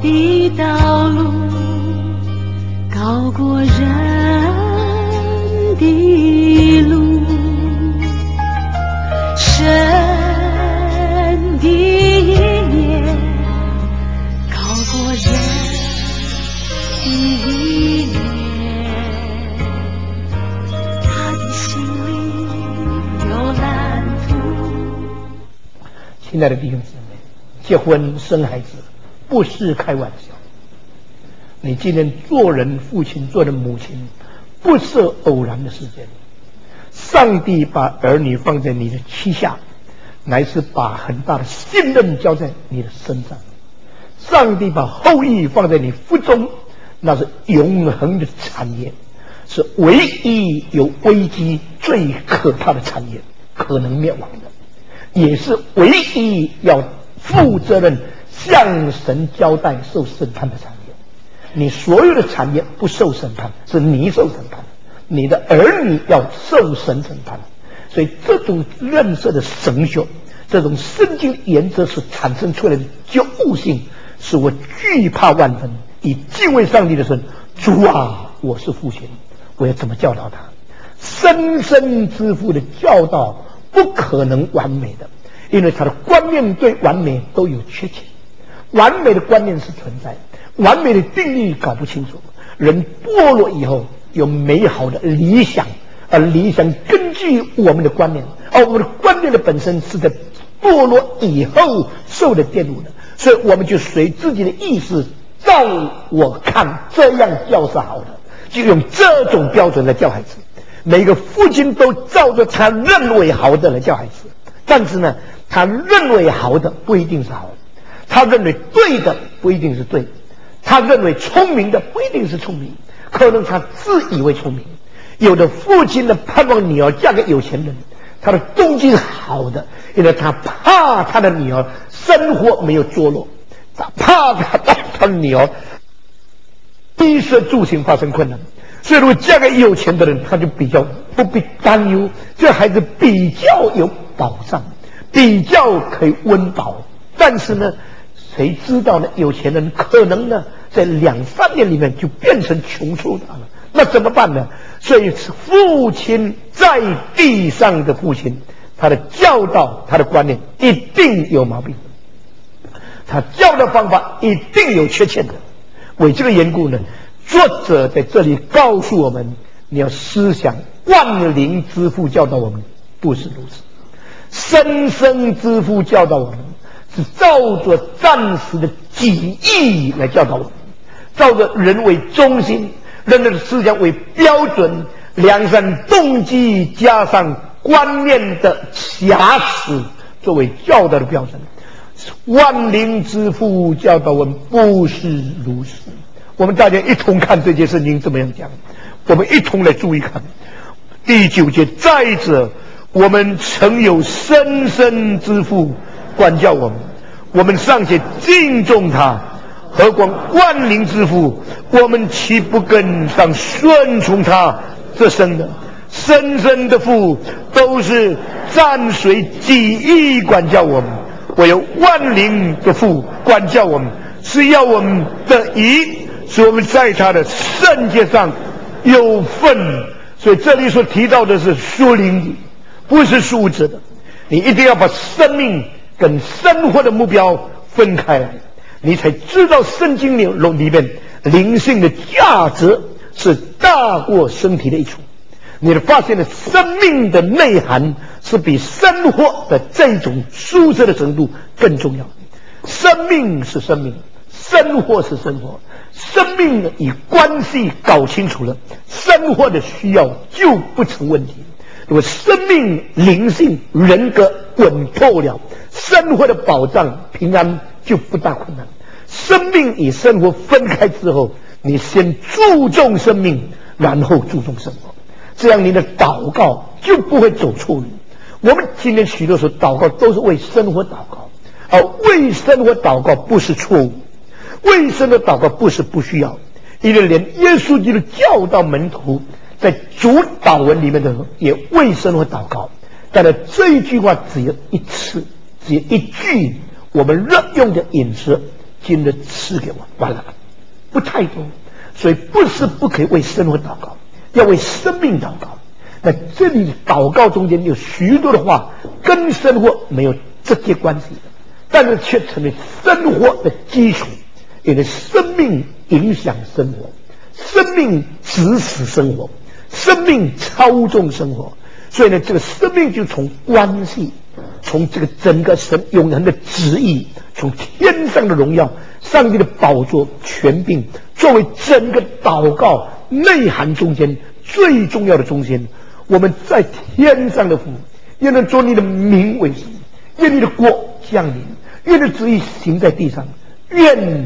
的道路高过人的路，神的意念高过人的意念，他的心里有蓝图。 亲爱的弟兄姊妹，结婚生孩子不是开玩笑。你今天做人父亲做人母亲不是偶然的事件，上帝把儿女放在你的膝下，乃是把很大的信任交在你的身上。上帝把后裔放在你腹中，那是永恒的产业，是唯一有危机最可怕的产业，可能灭亡的，也是唯一要负责任向神交代受审判的产业。你所有的产业不受审判，是你受审判，你的儿女要受神审判。所以这种认识的神学，这种圣经原则所产生出来的觉悟性，使我惧怕万分，以敬畏上帝的神。主啊，我是父亲，我要怎么教导他？生身之父的教导不可能完美的，因为他的观念对完美都有缺陷。完美的观念是存在，完美的定义搞不清楚。人堕落以后有美好的理想，而理想根据我们的观念，而我们的观念的本身是在堕落以后受的玷污的，所以我们就随自己的意思，照我看这样教是好的，就用这种标准来教孩子。每个父亲都照着他认为好的来教孩子，但是呢，他认为好的不一定是好的，他认为对的不一定是对，他认为聪明的不一定是聪明，可能他自以为聪明。有的父亲呢盼望女儿嫁给有钱人，他的动机是好的，因为他怕他的女儿生活没有着落，他怕他的女儿衣食住行发生困难，所以如果嫁给有钱的人，他就比较不必担忧，这孩子比较有保障，比较可以温饱。但是呢，谁知道呢？有钱人可能呢，在2-3年里面就变成穷出他了，那怎么办呢？所以父亲在地上的父亲，他的教导，他的观念一定有毛病，他教的方法一定有缺陷的。为这个缘故呢，作者在这里告诉我们，你要思想万灵之父教导我们不是如此，生生之父教导我们是照着暂时的己意来教导我们，照着人为中心，人的思想为标准，良善动机加上观念的瑕疵作为教导的标准。万灵之父教导我们不是如此。我们大家一同看这件事情怎么样讲，我们一同来注意看第9节。再者，我们曾有生身之父管教我们，我们尚且敬重他，何况万灵之父，我们岂不更上顺从他这生的？生身的父都是暂随己意管教我们，唯有万灵的父管教我们，是要我们的义，使我们在他的圣洁上有份。所以这里所提到的是属灵的，不是属物质的。你一定要把生命跟生活的目标分开来，你才知道圣经里面灵性的价值是大过身体的益处。你发现了生命的内涵是比生活的这种舒适的程度更重要。生命是生命，生活是生活，生命以关系搞清楚了，生活的需要就不成问题。如果生命灵性人格稳透了，生活的保障平安就不大困难。生命与生活分开之后，你先注重生命，然后注重生活，这样你的祷告就不会走错路。我们今天许多时候祷告都是为生活祷告，而为生活祷告不是错误，为生活祷告不是不需要，因为连耶稣基督教导门徒在主祷文里面的也为生活祷告，但是这一句话只有一次，只有一句，我们日用的饮食今日赐给我，完了，不太多。所以不是不可以为生活祷告，要为生命祷告。那这里祷告中间有许多的话跟生活没有直接关系的，但是却成为生活的基础，因为生命影响生活，生命指使生活，生命操纵生活。所以呢，这个生命就从关系，从这个整个神永恒的旨意，从天上的荣耀，上帝的宝座权柄，作为整个祷告内涵中间最重要的中心。我们在天上的父，愿能做你的名为圣，愿你的国降临，愿你的旨意行在地上，愿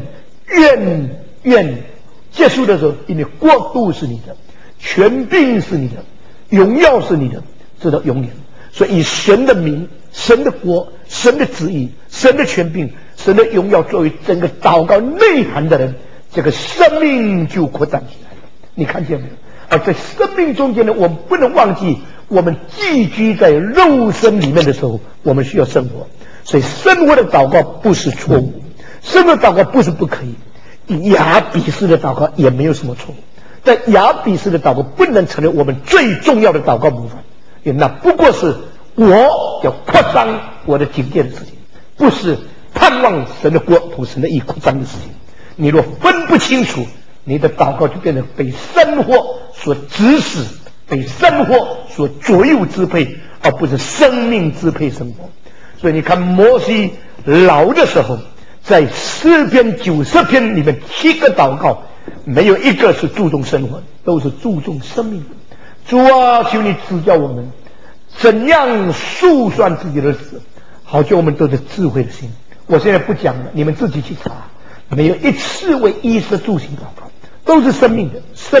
结束的时候，因为国度是你的，权柄是你的，荣耀是你的，直到永远。所以以神的名、神的国、神的旨意、神的权柄、神的荣耀作为整个祷告内涵的人，这个生命就扩展起来了。你看见没有？而在生命中间呢，我们不能忘记，我们寄居在肉身里面的时候，我们需要生活。所以生活的祷告不是错误，生活祷告不是不可以，雅比式的祷告也没有什么错误。但雅比式的祷告不能成为我们最重要的祷告部分，因为那不过是我要扩张我的境界的事情，不是盼望神的国同神的义扩张的事情。你若分不清楚，你的祷告就变成被生活所指使，被生活所左右支配，而不是生命支配生活。所以你看摩西老的时候，在诗篇90篇里面7个祷告，没有一个是注重生活，都是注重生命的。主啊，求你指教我们怎样数算自己的日子，好叫我们都是智慧的心。我现在不讲了，你们自己去查，没有一次为衣食住行祷告，都是生命的，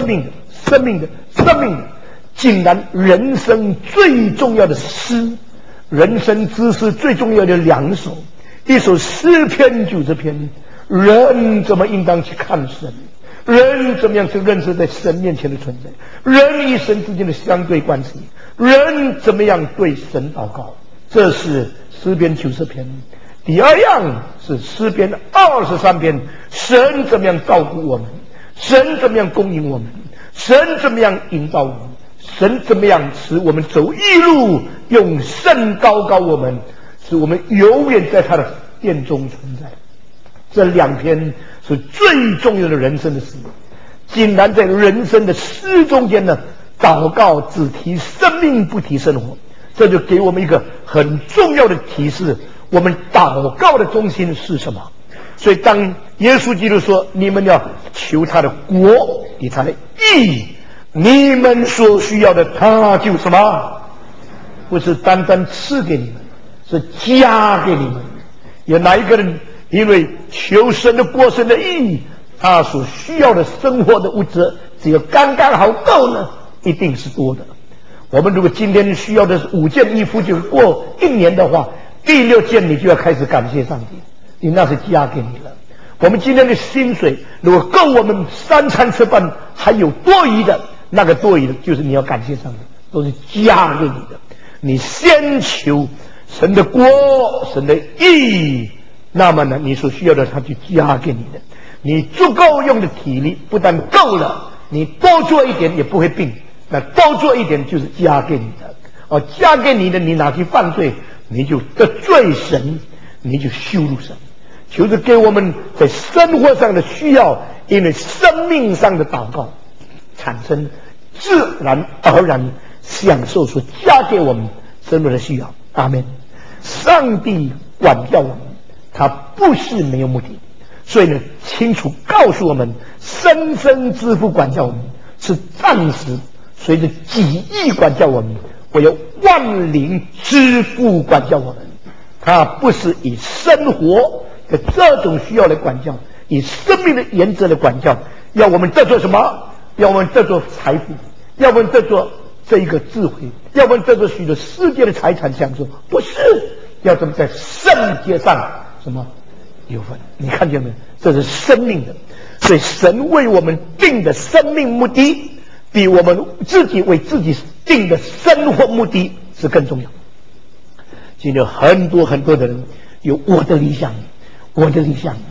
竟然人生最重要的诗，人生之诗最重要的2首，一首诗篇90篇，人怎么应当去看神，人怎么样去认识在神面前的存在，人与神之间的相对关系，人怎么样对神祷告，这是诗篇90篇。第二样是诗篇23篇，神怎么样照顾我们，神怎么样供应我们，神怎么样引导我们，神怎么样使我们走义路，用圣高高我们，使我们永远在他的殿中存在。这2篇是最重要的人生的诗，竟然在人生的诗中间呢，祷告只提生命不提生活，这就给我们一个很重要的提示，我们祷告的中心是什么。所以当耶稣基督说你们要求他的国与他的义，你们所需要的他就什么，不是单单赐给你们，是加给你们。有哪一个人因为求神的国神的义，他所需要的生活的物质只有刚刚好够呢？一定是多的。我们如果今天需要的是5件衣服，就过1年的话，第6件你就要开始感谢上帝，你那是加给你了。我们今天的薪水如果够我们3餐吃饭，还有多余的，那个多余的就是你要感谢上帝，都是加给你的。你先求神的国神的义，那么呢，你所需要的他就加给你的。你足够用的体力不但够了，你多做一点也不会病，那多做一点就是加给你的。加给你的，你拿去犯罪，你就得罪神，你就羞辱神。就是给我们在生活上的需要，因为生命上的祷告产生自然而然享受所加给我们生活的需要。阿们。上帝管教我们，他不是没有目的，所以呢，清楚告诉我们，生生之父管教我们是暂时，随着己意管教我们，我有万灵之父管教我们。他不是以生活的这种需要来管教，以生命的原则来管教，要我们得做什么？要我们得做财富，要我们得做这一个智慧，要我们得做许多世界的财产享受，不是要怎么在圣洁上什么有份。你看见没有？这是生命的。所以神为我们定的生命目的，比我们自己为自己定的生活目的是更重要。今天很多的人有我的理想，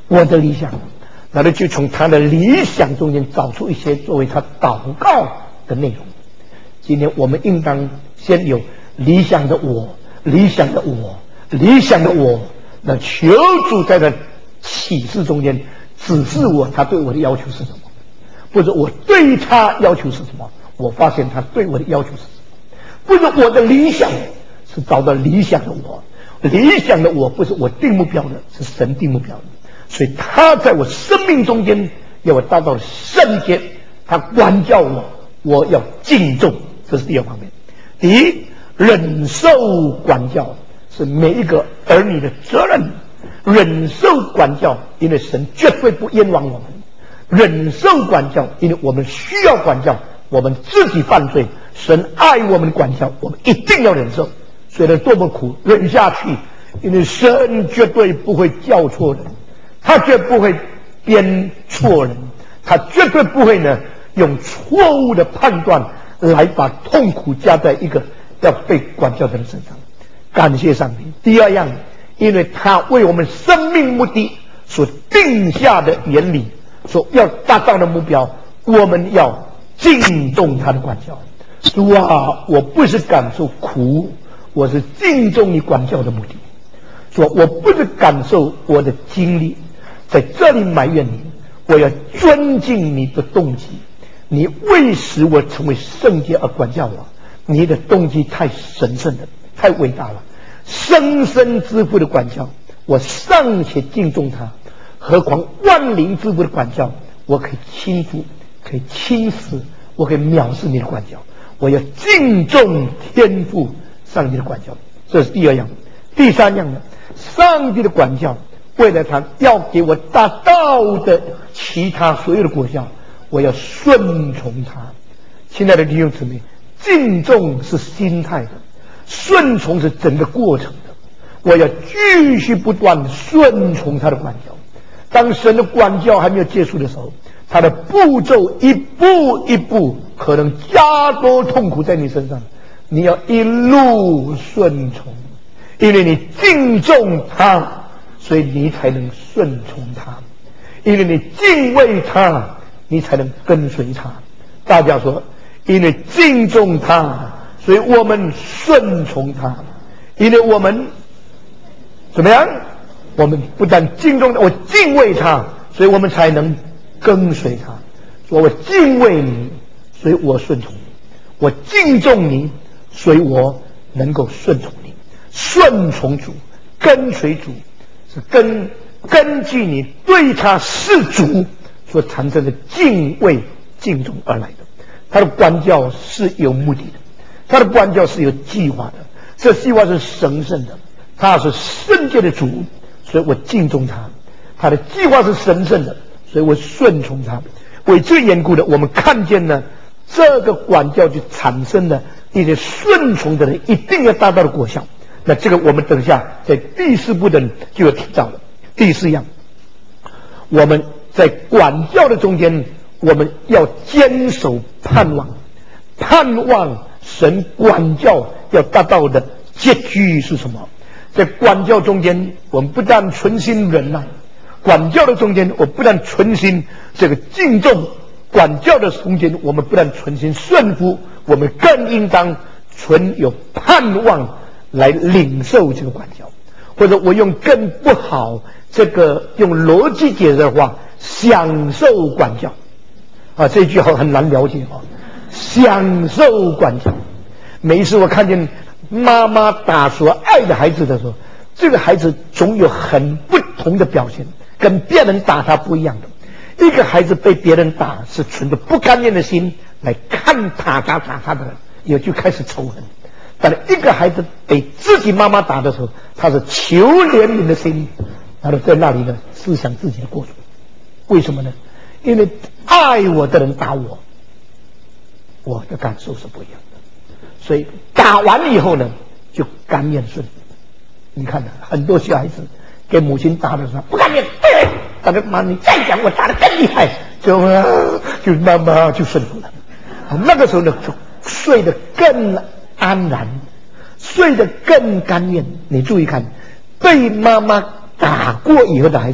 我的理想，然后就从他的理想中间找出一些作为他祷告的内容。今天我们应当先有理想的我，理想的我，理想的我，那求主在这启示中间指示我，他对我的要求是什么，或者我对他要求是什么，我发现他对我的要求是什么，或者我的理想是找到理想的我，理想的我不是我定目标的，是神定目标的，所以他在我生命中间要我达到圣洁，他管教我，我要敬重，这是第二方面。第一，忍受管教是每一个儿女的责任，忍受管教，因为神绝对不冤枉我们。忍受管教，因为我们需要管教，我们自己犯罪，神爱我们的管教，我们一定要忍受，虽然多么苦，忍下去，因为神绝对不会教错人，他绝不会编错人，他绝对不会呢用错误的判断来把痛苦加在一个要被管教的人身上。感谢上帝。第二样，因为他为我们生命目的所定下的原理，所要达到的目标，我们要敬重他的管教。主啊，我不是感受苦，我是敬重你管教的目的。说我不是感受我的经历，在这里埋怨你，我要尊敬你的动机。你为使我成为圣洁而管教我，你的动机太神圣了，太伟大了。生生之父的管教，我尚且敬重他，何况万灵之父的管教，我可以轻浮，可以轻视，我可以藐视你的管教。我要敬重天父上帝的管教，这是第二样。第三样呢，上帝的管教为了他要给我达到的其他所有的果效，我要顺从他。亲爱的弟兄姊妹，敬重是心态的，顺从是整个过程的。我要继续不断顺从他的管教。当神的管教还没有结束的时候，他的步骤一步一步可能加多痛苦在你身上，你要一路顺从，因为你敬重他，所以你才能顺从他，因为你敬畏他，你才能跟随他。大家说，因为敬重他，所以我们顺从他，因为我们怎么样？我们不但敬重他，我敬畏他，所以我们才能跟随他。说我敬畏你，所以我顺从你；我敬重你，所以我能够顺从你。顺从主，跟随主，是根据你对他是主所产生的敬畏、敬重而来的。他的管教是有目的的，他的管教是有计划的，这计划是神圣的，他是圣洁的主，所以我敬重他。他的计划是神圣的，所以我顺从他。为这缘故的，我们看见呢，这个管教就产生了一些顺从的人一定要达到的果效。那这个我们等下在第四部的就有提到了。第四样，我们在管教的中间，我们要坚守盼望，盼望神管教要达到的结局是什么？在管教中间，我们不但存心忍耐，管教的中间，我不但存心这个敬重；管教的中间，我们不但存心顺服，我们更应当存有盼望来领受这个管教。或者我用更不好这个用逻辑解释的话，享受管教啊，这句话很难了解啊。享受管教，每一次我看见妈妈打所爱的孩子的时候，这个孩子总有很不同的表现，跟别人打他不一样的。一个孩子被别人打，是存着不甘愿的心来看打他的人，也就开始仇恨。但是一个孩子被自己妈妈打的时候，他是求怜悯的心，然后在那里呢思想自己的过错。为什么呢？因为爱我的人打我，我的感受是不一样的。所以打完以后呢，就甘愿顺服。你看很多小孩子给母亲打的时候不甘愿，打的妈你再讲我打得更厉害，就妈妈就顺服了。那个时候呢，就睡得更安然，睡得更甘愿。你注意看，被妈妈打过以后的孩子，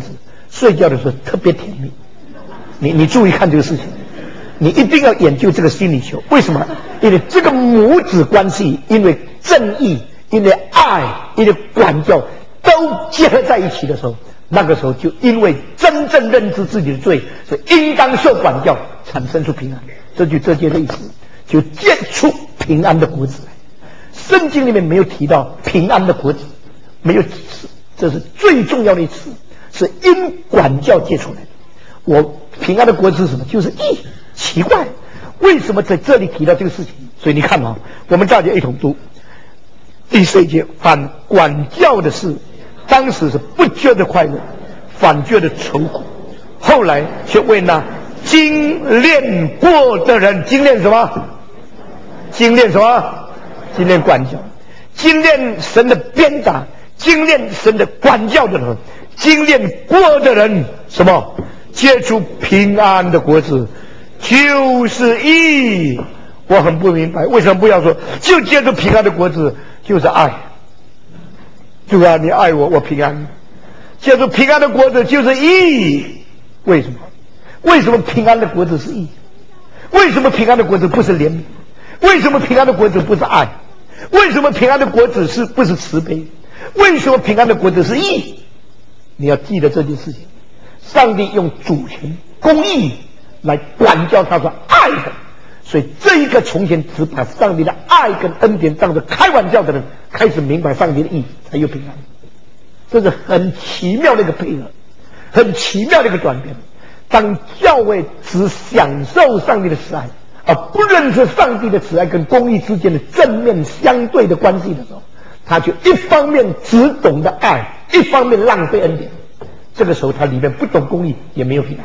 睡觉的时候特别甜蜜。你注意看这个事情，你一定要研究这个心理学。为什么？因为这个母子关系，因为正义，因为爱，因为管教都结合在一起的时候，那个时候就因为真正认知自己的罪，所以应当受管教，产生出平安。这节的意思，就结出平安的果子来。圣经里面没有提到平安的果子，没有几次，这是最重要的一次，是因管教结出来的。我平安的果子是什么？就是义。奇怪，为什么在这里提到这个事情？所以你看啊，我们大家一同读第11节，反管教的事，当时是不觉得快乐，反觉得愁苦，后来却为那精炼过的人，精炼什么？精炼什么？精炼管教，精炼神的鞭打，精炼神的管教的人，精炼过的人，什么？结出平安的果子，就是义。我很不明白，为什么不要说就结出平安的果子就是爱？主啊，你爱我，我平安。结出平安的果子就是义。为什么？为什么平安的果子是义？为什么平安的果子不是怜悯？为什么平安的果子不是爱？为什么平安的果子不是慈悲？为什么平安的果子是义？你要记得这件事情。上帝用主权公义来管教他说爱的，所以这一个从前只把上帝的爱跟恩典当作开玩笑的人，开始明白上帝的义，才有平安。这是很奇妙的一个配合，很奇妙的一个转变。当教会只享受上帝的慈爱，而不认识上帝的慈爱跟公义之间的正面相对的关系的时候，他就一方面只懂得爱，一方面浪费恩典。这个时候他里面不懂公义，也没有平安。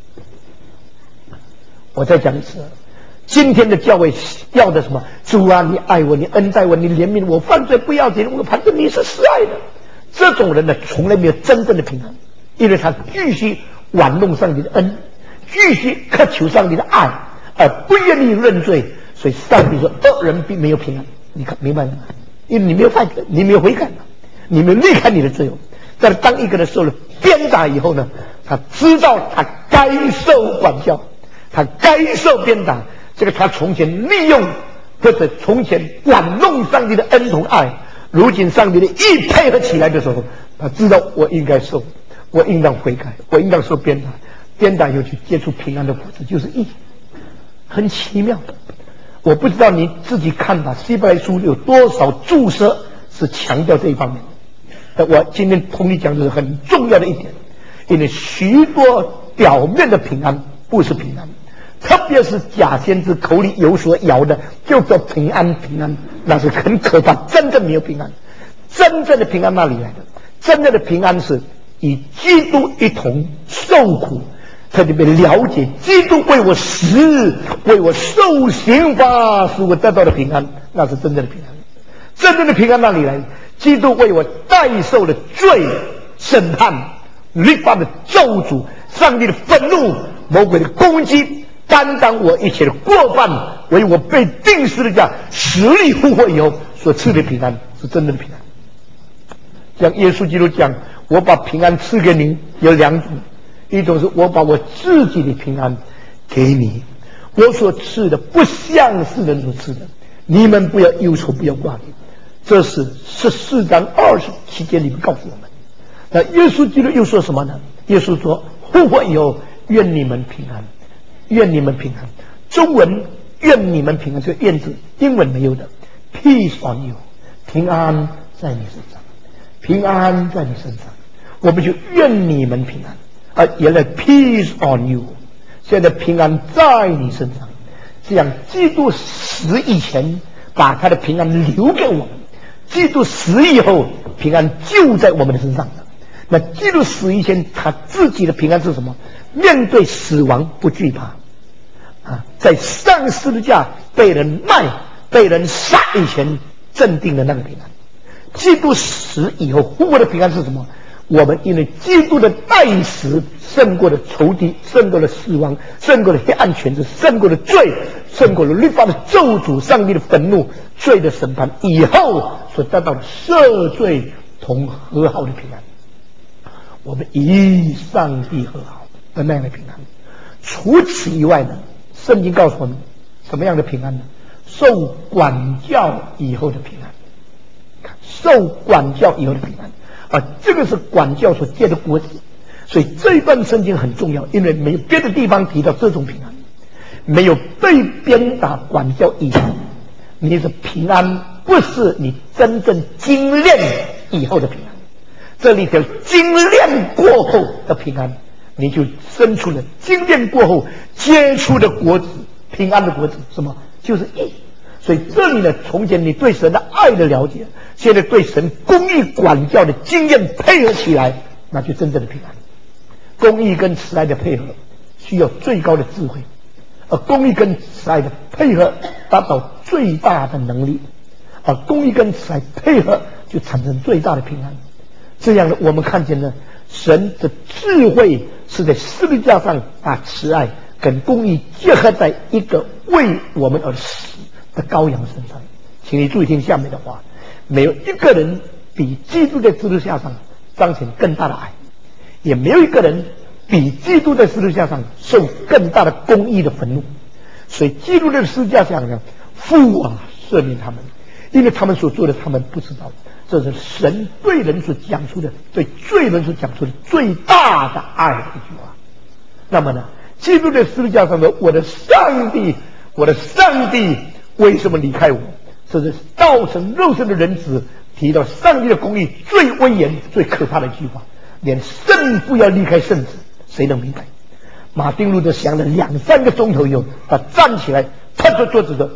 我再讲一次，今天的教会要的什么？主啊，你爱我，你恩待我，你怜悯我，犯罪不要紧，我反正你是慈爱的。这种人呢，从来没有真正的平安，因为他继续玩弄上帝的恩，继续渴求上帝的爱，而不愿意认罪。所以上帝说恶人并没有平安。你看明白了吗？因为你没有犯罪，你没有悔改嘛，你没有离开你的罪恶。但是当一个人受了鞭打以后呢，他知道他该受管教，他该受鞭打。这个他从前利用或者从前玩弄上帝的恩同爱，如今上帝的义配合起来的时候，他知道我应该受，我应当悔改，我应当受鞭打。鞭打以后去接触平安的果子，就是义。很奇妙。我不知道你自己看吧，希伯来书有多少注释是强调这一方面。我今天同你讲的是很重要的一点，因为许多表面的平安不是平安，特别是假先知口里有所摇的就叫平安，平安那是很可怕，真正没有平安。真正的平安哪里来的？真正的平安是与基督一同受苦，特别了解基督为我死，为我受刑罚，使我得到的平安，那是真正的平安。真正的平安哪里来？基督为我代受了罪、审判、律法的咒诅、上帝的愤怒、魔鬼的攻击，担当我一切的过犯，为我被钉十字架、死里复活以后所赐的平安，是真正的平安。像耶稣基督讲，我把平安赐给你，有两种，一种是我把我自己的平安给你，我所赐的不像世人所赐的，你们不要忧愁，不要挂虑。这是14章27节里面告诉我们。那耶稣基督又说什么呢？耶稣说复活以后愿你们平安，愿你们平安。中文愿你们平安这个愿字英文没有的， Peace on you， 平安在你身上，平安在你身上，我们就愿你们平安。原来 Peace on you， 现在平安在你身上。这样基督死以前把他的平安留给我们，基督死以后平安就在我们的身上了。那基督死以前他自己的平安是什么？面对死亡不惧怕在上十字架被人卖、被人杀以前镇定的那个平安。基督死以后复活的平安是什么？我们因为基督的代死胜过了仇敌，胜过了死亡，胜过了黑暗权势，胜过了罪，胜过了律法的咒诅，上帝的愤怒，罪的审判以后所得到的赦罪同和好的平安。 我们与上帝和好的那样的平安。除此以外呢，圣经告诉我们什么样的平安呢？受管教以后的平安。受管教以后的平安这个是管教所结的果子。所以这一段圣经很重要，因为没有别的地方提到这种平安。没有被鞭打管教以后，你是平安，不是你真正精炼以后的平安。这里头精炼过后的平安，你就生出了精炼过后结出的果子，平安的果子。什么？就是义。所以这里呢，从前你对神的爱的了解，现在对神公义管教的经验配合起来，那就真正的平安。公义跟慈爱的配合需要最高的智慧，而公义跟慈爱的配合达到最大的能力，而公义跟慈爱配合就产生最大的平安。这样呢，我们看见呢，神的智慧是在十字架上把慈爱跟公义结合在一个为我们而死的羔羊身上。请你注意听下面的话，没有一个人比基督在十字架上彰显更大的爱，也没有一个人比基督在十字架上受更大的公义的愤怒。所以基督在十字架上呢，父啊，赦免他们，因为他们所做的他们不知道。这是神对人所讲出的，对罪人所讲出的最大的爱的一句话。那么呢，基督在十字架上的我的上帝，我的上帝为什么离开我？这是道成肉身的人子提到上帝的公义最威严最可怕的一句话。连圣父要离开圣子，谁能明白？马丁路德想了2-3个钟头以后，他站起来拍着桌子说，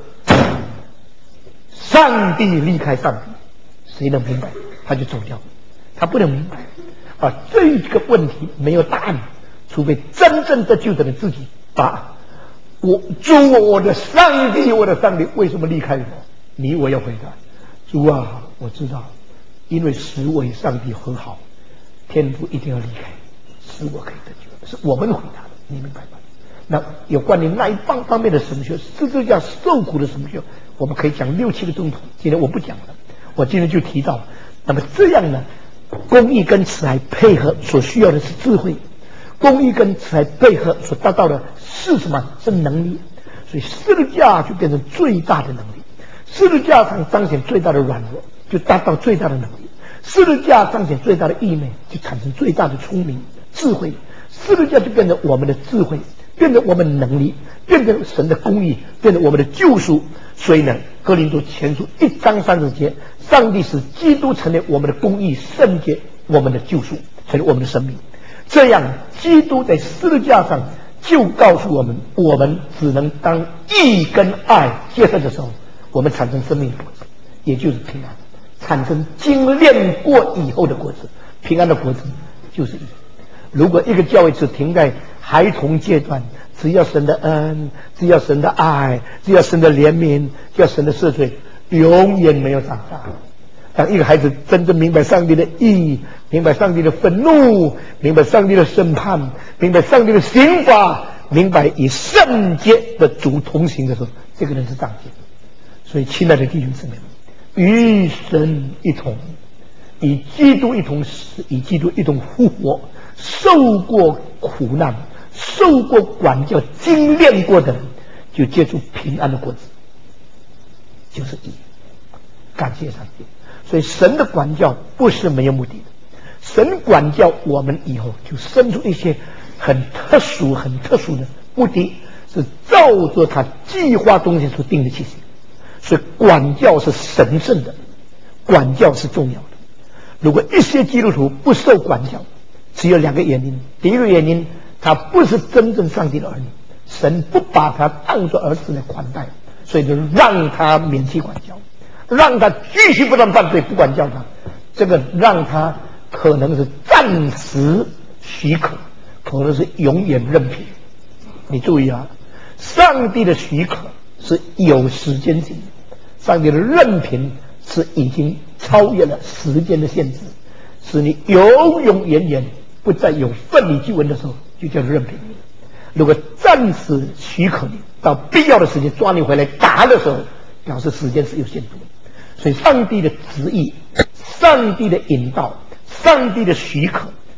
上帝离开上帝，谁能明白？他就走掉。他不能明白这个问题没有答案，除非真正得救的人自己把主我的上帝，我的上帝为什么离开我？我要回答，主啊，我知道，因为使我与上帝和好，天父一定要离开，使我可以得救，是我们回答的，你明白吗？那有关于那一方面的神学，十字架受苦的神学，我们可以讲6-7个钟头，今天我不讲了。我今天就提到，那么这样呢，公义跟慈爱配合所需要的是智慧，公义跟慈爱配合所达到的是什么？是能力。所以十字架就变成最大的能力，十字架上彰显最大的软弱，就达到最大的能力。十字架彰显最大的意念，就产生最大的聪明智慧。十字架就变成我们的智慧，变成我们的能力，变成神的公义，变成我们的救赎。所以呢，哥林多前书1章30节，上帝使基督成为我们的公义，圣洁我们的救赎，成为我们的生命。这样基督在十字架上就告诉我们，我们只能当义跟爱结合的时候，我们产生生命的果子，也就是平安，产生精炼过以后的果子。平安的果子就是义。如果一个教会只停在孩童阶段，只要神的恩，只要神的爱，只要神的怜悯，只要神的赦罪，永远没有长大。当一个孩子真正明白上帝的义，明白上帝的愤怒，明白上帝的审判，明白上帝的刑罚，明白与圣洁的主同行的时候，这个人是长进。所以亲爱的弟兄姊妹，与神一同，与基督一同死，与基督一同复活，受过苦难，受过管教，精炼过的人，就结出平安的果子，就是义。感谢上帝。所以神的管教不是没有目的的，神管教我们以后，就生出一些很特殊的目的，是照着他计划中间所定的期限。所以管教是神圣的，管教是重要的。如果一些基督徒不受管教，只有2个原因。第一个原因，他不是真正上帝的儿女，神不把他当作儿子来款待，所以就让他免去管教，让他继续不断犯罪，不管教他。这个让他可能是暂时许可，可能是永远任凭。你注意啊，上帝的许可是有时间性的，上帝的任凭是已经超越了时间的限制，使你永永远远不再有分你救恩的时候，就叫做任凭。如果暂时许可你，到必要的时间抓你回来打的时候，表示时间是有限度的。所以上帝的旨意，上帝的引导，上帝的许可，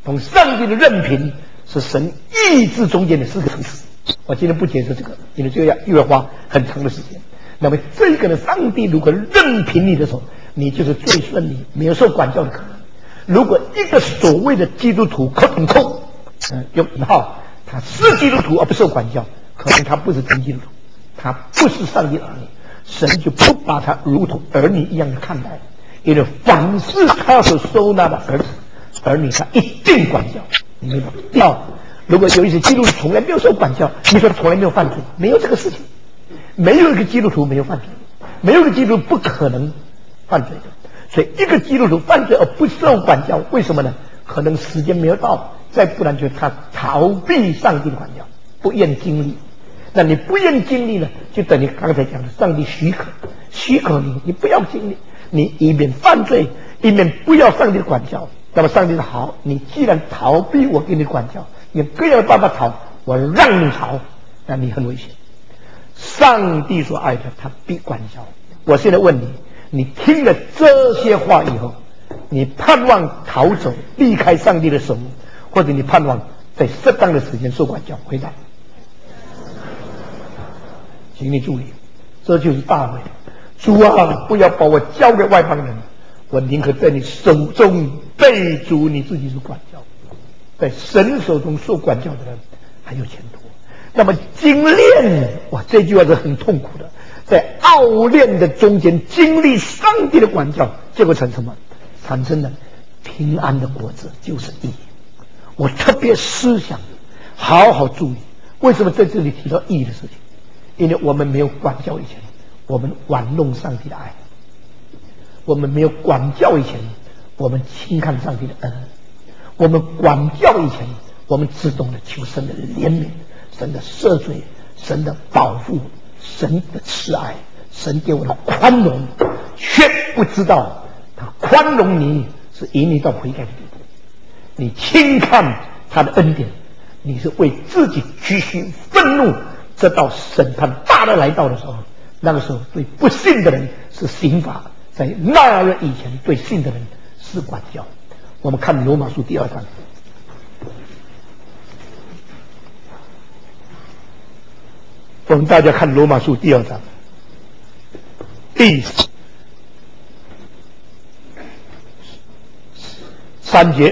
同上帝的任凭是神意志中间的4个层次。我今天不解释这个，因为这个又要花很长的时间。那么这个呢，上帝如果任凭你的时候，你就是最顺利，没有受管教的可能。如果一个所谓的基督徒用引号，他是基督徒而不受管教，可能他不是真基督徒，他不是上帝儿女，神就不把他如同儿女一样的看待，因为凡是他所收纳的儿女，他一定管教。你明白？第二，如果有一些基督徒从来没有受管教，你说从来没有犯罪，没有这个事情，没有一个基督徒没有犯罪，没有一个基督徒不可能犯罪的。所以一个基督徒犯罪而不受管教，为什么呢？可能时间没有到，再不然就是他逃避上帝的管教，不愿经历。那你不愿经历呢，就等于刚才讲的，上帝许可你不要经历，你以免犯罪，以免不要上帝的管教。那么上帝说好，你既然逃避我给你管教，你各样的办法逃，我让你逃，那你很危险。上帝所爱的，他必管教。我现在问你，你听了这些话以后，你盼望逃走离开上帝的手，或者你盼望在适当的时间受管教？回答。请你注意，这就是大卫。主啊，不要把我交给外邦人，我宁可在你手中被主你自己所管教。在神手中受管教的人还有前途。那么精炼，哇，这句话是很痛苦的。在熬炼的中间经历上帝的管教，结果产生什么？产生了平安的果子，就是义。我特别思想，好好注意，为什么在这里提到义的事情？因为我们没有管教以前，我们玩弄上帝的爱；我们没有管教以前，我们轻看上帝的恩；我们管教以前，我们只懂得求神的怜悯、神的赦罪、神的保护、神的慈爱、神给我的宽容，却不知道他宽容你是引你到悔改的地步。你轻看他的恩典，你是为自己继续愤怒。这到审判大的来到的时候，那个时候对不信的人是刑罚，在那日以前对信的人是管教。我们看罗马书第2章，我们大家看罗马书第2章第3节，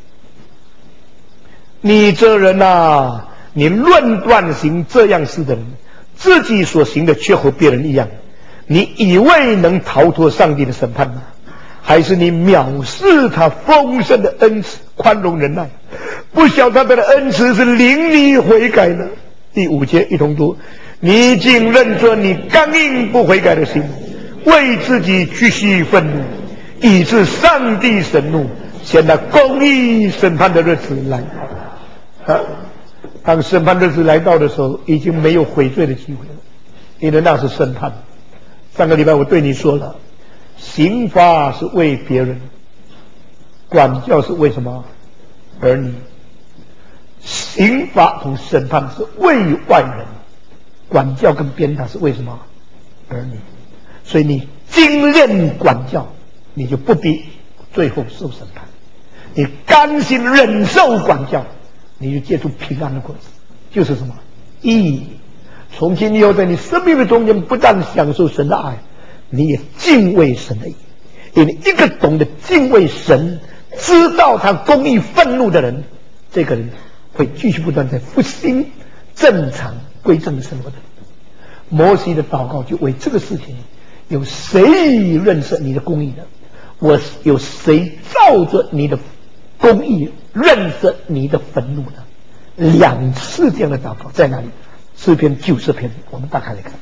你这人啊，你论断行这样事的人，自己所行的却和别人一样，你以为能逃脱上帝的审判吗？还是你藐视他丰盛的恩慈、宽容忍耐，不晓得他的恩慈是领你悔改呢？第5节一同读，你竟认着你刚硬不悔改的心，为自己继续愤怒，以致上帝神怒，显得公义审判的日子来到。当审判日子来到的时候，已经没有悔罪的机会了，因为那是审判。上个礼拜我对你说了，刑罚是为别人，管教是为什么？儿女。刑罚同审判是为外人，管教跟鞭打是为什么？儿女。所以你精炼管教，你就不必最后受审判。你甘心忍受管教，你就结出平安的果子，就是什么？义。从今以后，在你生命的中间，不但享受神的爱，你也敬畏神的义。因为一个懂得敬畏神、知道他公义愤怒的人，这个人会继续不断在复兴正常归正的生活的。摩西的祷告就为这个事情，有谁认识你的公义呢？我有谁照着你的公义认识你的愤怒呢？2次这样的祷告在哪里？诗篇90篇，我们打开来看。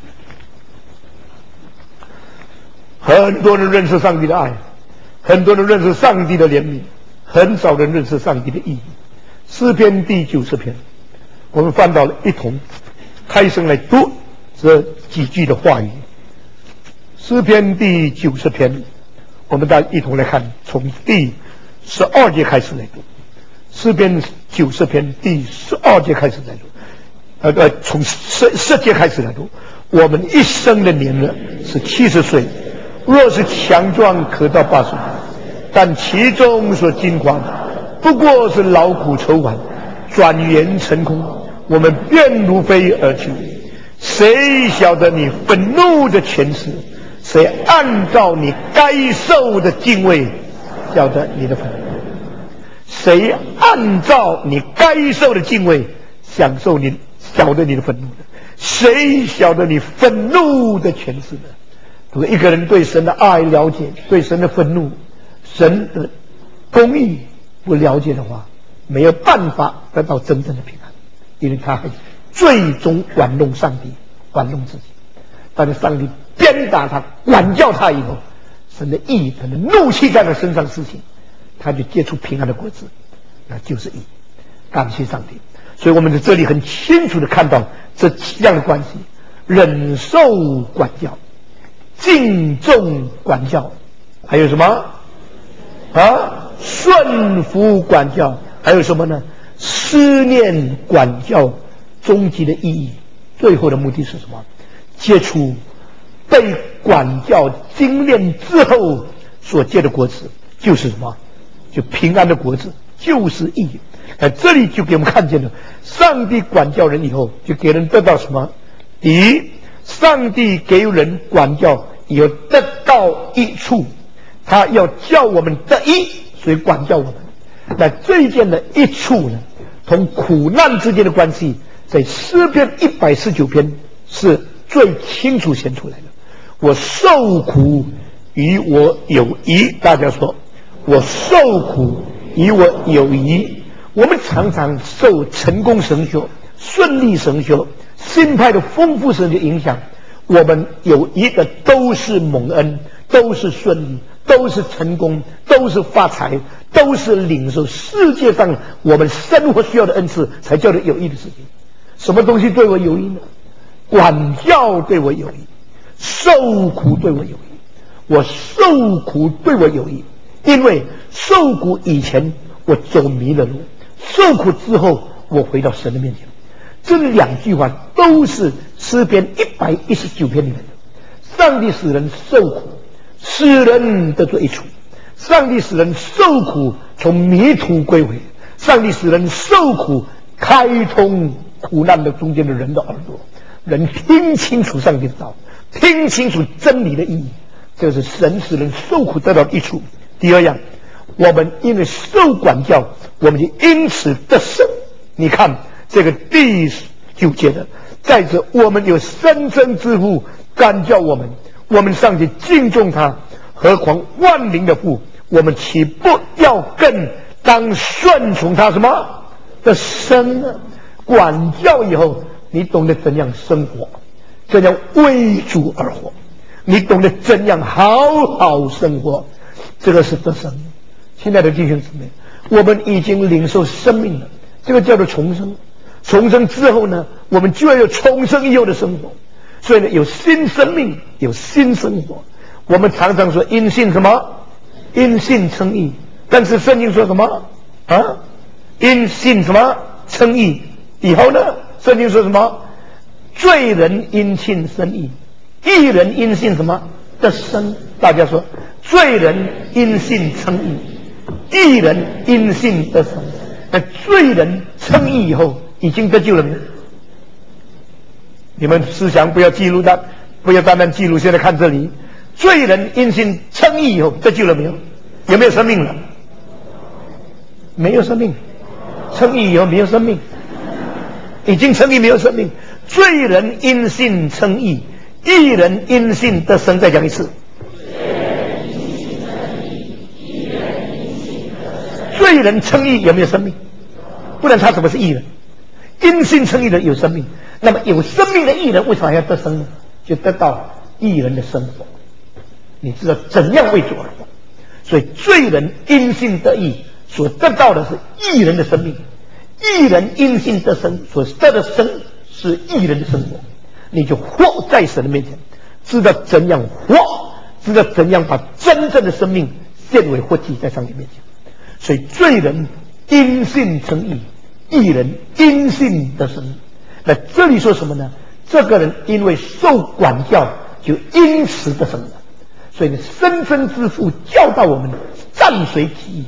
很多人认识上帝的爱，很多人认识上帝的怜悯，很少人认识上帝的义。诗篇第90篇，我们翻到了，一同开声来读这几句的话语。诗篇第90篇，我们大家一同来看，从第12节开始来读。诗篇90篇第12节开始来读，从10节开始来读。我们一生的年日是70岁，若是强壮可到80岁，但其中所惊慌的， 不过是劳苦筹完，转眼成空，我们便如飞而去。谁晓得你愤怒的权势？谁按照你该受的敬畏晓得你的愤怒？谁按照你该受的敬畏晓得你的愤怒的？谁晓得你愤怒的权势呢？如果一个人对神的爱了解，对神的愤怒、神的公义不了解的话，没有办法得到真正的平安，因为他还最终玩弄上帝，玩弄自己。但是上帝鞭打他、管教他以后，神的义、神的怒气在他身上施行，他就结出平安的果子，那就是义。感谢上帝。所以我们在这里很清楚的看到这七样的关系：忍受管教、敬重管教，还有什么顺服管教，还有什么呢？思念管教终极的意义，最后的目的是什么？结出被管教精炼之后所结的果子，就是什么？就平安的果子，就是义。这里就给我们看见了，上帝管教人以后，就给人得到什么？第一，上帝给人管教以后得到益处，他要叫我们得益，所以管教我们。那这一件的益处呢，同苦难之间的关系，在诗篇149篇是最清楚显出来的。我受苦与我有益，大家说，我受苦与我有益。我们常常受成功神学、顺利神学、新派的丰富神学影响，我们有益的都是蒙恩，都是顺利，都是成功，都是发财，都是领受世界上我们生活需要的恩赐，才叫做有益的事情。什么东西对我有益呢？管教对我有益，受苦对我有益。我受苦对我有益，因为受苦以前我走迷了路，受苦之后我回到神的面前。这两句话都是诗篇119篇里面的。上帝使人受苦，使人得着益处；上帝使人受苦，从迷途归回；上帝使人受苦，开通苦难的中间的人的耳朵，人听清楚上帝的道，听清楚真理的意义，这是神使人受苦得到益处。第二样，我们因为受管教，我们就因此得胜。你看这个第9节的，再者我们有生身之父管教我们，我们尚且敬重他，何况万灵的父，我们岂不要更当顺从他什么的生呢？管教以后，你懂得怎样生活，怎样为主而活，你懂得怎样好好生活，这个是得生。亲爱的弟兄姊妹，我们已经领受生命了，这个叫做重生。重生之后呢，我们就要有重生以后的生活。所以呢，有新生命，有新生活。我们常常说因信什么？因信称义。但是圣经说什么因信什么称义？以后呢，圣经说什么？罪人因信生义，义人因信什么得生？大家说，罪人因信称义，义人因信得生。那罪人称义以后，已经得救了没有？你们思想不要记录的，不要单单记录。现在看这里，罪人因信称义以后得救了没有？有没有生命了？没有生命。称义以后没有生命，已经称义没有生命。罪人因信称义，义人因信得生。再讲一次，罪人称义有没有生命？不然他怎么是义人？因信称义的有生命。那么有生命的义人为什么要得生呢？就得到义人的生活。你知道怎样为主而活。所以罪人因信得义，所得到的是义人的生命；义人因信得生，所得的生是义人的生活。你就活在神的面前，知道怎样活，知道怎样把真正的生命献为活祭在上帝面前。所以罪人因信称义，义人因信得生。那这里说什么呢？这个人因为受管教，就因此得生了。所以呢，生身之父教导我们暂随己意，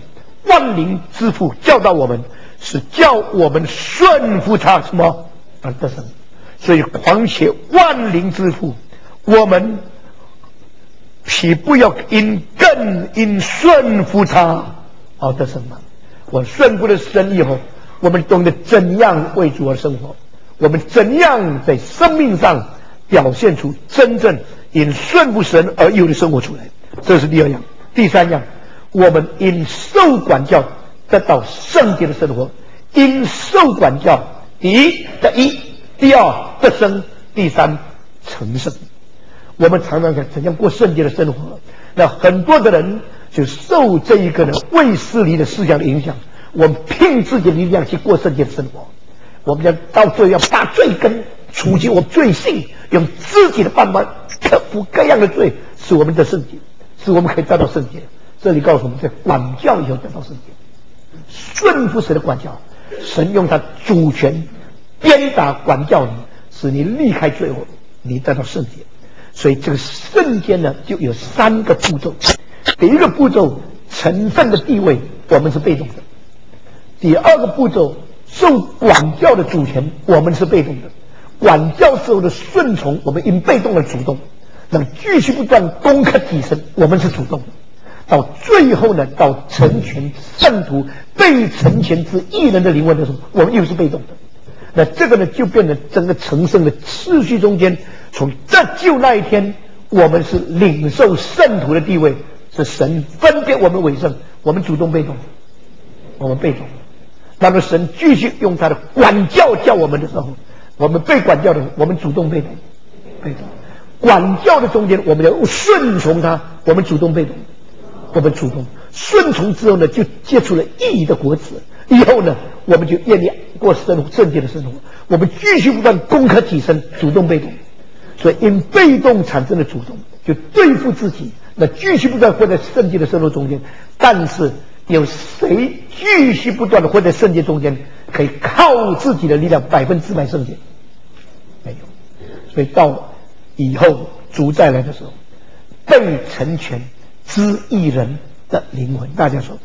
万灵之父教导我们，是叫我们顺服他什么而得生。所以况且万灵之父，我们岂不要更因顺服他而得生吗？我顺服了神以后，我们懂得怎样为主而生活，我们怎样在生命上表现出真正因顺服神而有的生活出来。这是第二样。第三样，我们因受管教得到圣洁的生活。因受管教，第一得一，第二得生，第三成圣。我们常常讲怎样过圣洁的生活，那很多的人就受这一个呢卫斯理的思想的影响，我们凭自己的力量去过圣洁的生活，我们要到最后要把罪根除去我们罪性，用自己的办法克服各样的罪，使我们的圣洁，使我们可以得到圣洁。这里告诉我们，在管教以后得到圣洁，顺服神的管教，神用他主权鞭打管教你，使你离开罪恶，你得到圣洁。所以这个圣洁呢，就有3个步骤。第一个步骤，成圣的地位，我们是被动的；第二个步骤，受管教的主权，我们是被动的；管教时候的顺从，我们因被动而主动。那么继续不断攻克提升，我们是主动的。到最后呢，到成全圣徒、被成全之义人的灵魂的时候，我们又是被动的。那这个呢，就变成整个成圣的次序中间，从这就那一天，我们是领受圣徒的地位，是神分别我们为圣，我们主动被动，我们被动。那么神继续用他的管教教我们的时候，我们被管教的时候，我们主动被动，被动。管教的中间，我们要顺从他，我们主动被动，我们主动顺从之后呢，就结出了义的果子。以后呢，我们就愿意过圣洁的生活。我们继续不断攻克提升，主动被动。所以因被动产生的主动，就对付自己，那继续不断活在圣洁的生活中间。但是有谁继续不断的活在圣洁中间，可以靠自己的力量100%圣洁？没有。所以到以后主再来的时候，被成全之义人的灵魂，大家说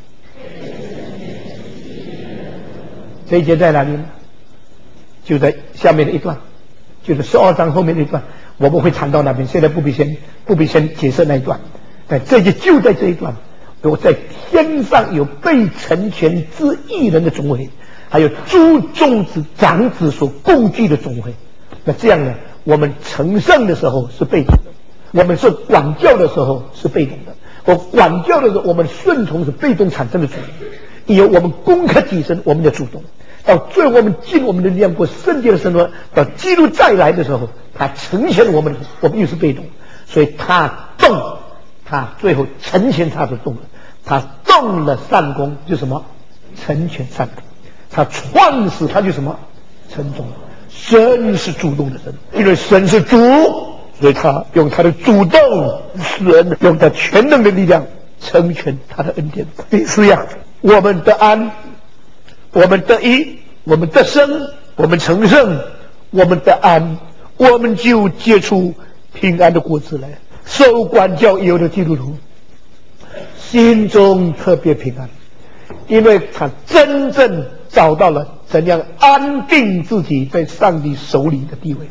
这一节在哪里呢？就在下面的一段，就是12章后面的一段，我们会谈到那边。现在不必先解释那一段，但这就在这一段。我在天上有被成全之义人的总会，还有诸众子长子所共聚的总会。那这样呢，我们成圣的时候是被动的，我们受管教的时候是被动的。我管教的时候，我们顺从是被动产生的主动。以后我们攻克提升，我们的主动。到最后我们尽我们的力量过圣洁的生活，到基督再来的时候，他成全我们，我们又是被动。所以他动，他最后成全他的动了，他动了善功，就什么成全善功；他创始，他就什么成终。神是主动的神，因为神是主，所以他用他的主动，神用他全能的力量成全他的恩典。第4样，我们得安，我们得义，我们得生，我们成圣，我们得安，我们就结出平安的果子来。受管教以后的基督徒心中特别平安，因为他真正找到了怎样安定自己在上帝手里的地位。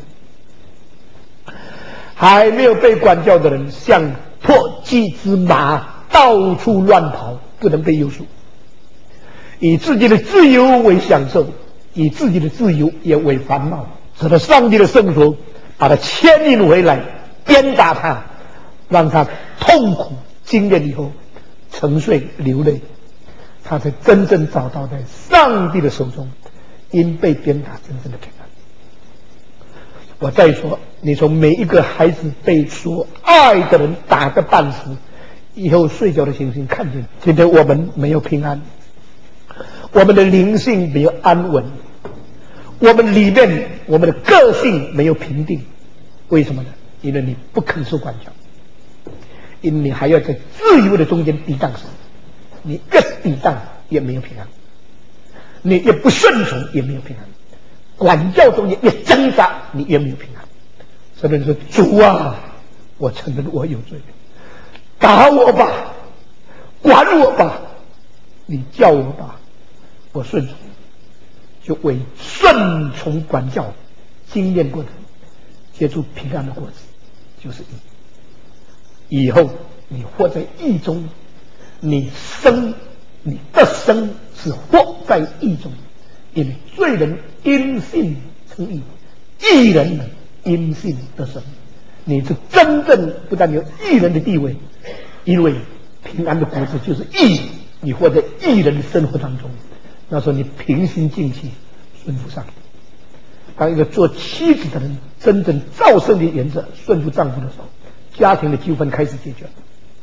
还没有被管教的人像破鸡之马，到处乱跑，不能被约束，以自己的自由为享受，以自己的自由也为烦恼，使得上帝的圣徒把他牵引回来，鞭打他，让他痛苦经验以后沉睡流泪，他才真正找到在上帝的手中因被鞭打真正的平安。我再说，你从每一个孩子被所爱的人打个半死，以后睡觉的情形看见，今天我们没有平安，我们的灵性没有安稳，我们里面我们的个性没有平定。为什么呢？因为你不肯受管教，因为你还要在自由的中间抵挡神，你越抵挡越没有平安，你越不顺从也没有平安，管教中间越挣扎你越没有平安。所以说，主啊，我承认我有罪，打我吧，管我吧， 你叫我吧，我顺从，就为顺从管教经验过的结出平安的果子，就是义。以后你活在义中，你的生是活在义中，因为罪人因信称义，义人因信得生。你是真正不但有义人的地位，因为平安的果子就是义，你活在义人的生活当中，那时候你平心静气顺服上帝。当一个做妻子的人真正照圣的原则顺服丈夫的时候，家庭的纠纷开始解决。